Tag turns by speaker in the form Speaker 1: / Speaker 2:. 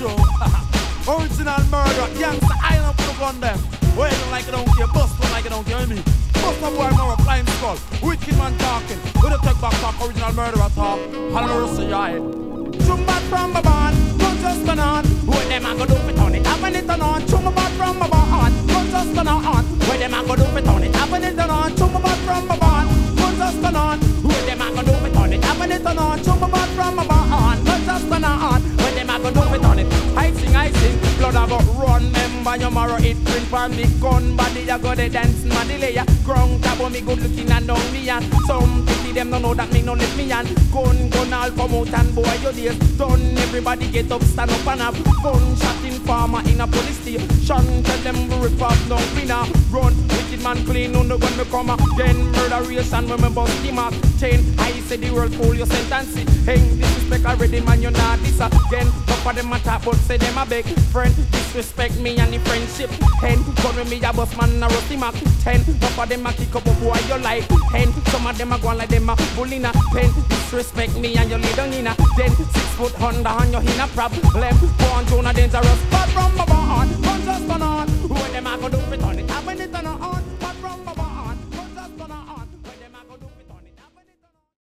Speaker 1: show. Original murder, gangsta, I don't put up on them. Well, you don't like it, don't care. Bust one like it, don't care. You know me? Bust a boy, more flying skull. Wicked man talking. With a take back talk, original murderer talk. Hallelujah, say I. Chumba from my barn, don't just turn on. What them I go do for turn it up and it turn on. Chumba back from my barn, don't just turn on. What them I go do for turn it up and it turn on. Chumba back from my barn, don't just turn on. What them I go do for turn it up and it turn on. Chumba back from my barn, don't just turn on. What them I go do for turn it. I sing, blood I go run. Remember your marrow it print for me gun. Body I go the dancing, my delay. Ground tab me good looking and down me and some pity them don't know that me no let me and gun all come out and boy your days done. Everybody get up, stand up and have fun. Shot in farmer in a police station. Tell them we rip off no winner. Run, wicked man clean on the gun me come again. Murderation when me bust him up. Chain, I say the world fool your sentence. Hang disrespect already man you not this again. Top of them a talk but say them a beg friend. Disrespect me and the friendship. Hen, gun with me a bust man a rusty mark 10. Top of them a kick up boy you like hen. Some of them a go on like them a bull in a pen. Disrespect me and you lay down in a den. 6 foot under and you in a problem. Go on Jonah dangerous. But from my barn, run just on. When them a go do it on it.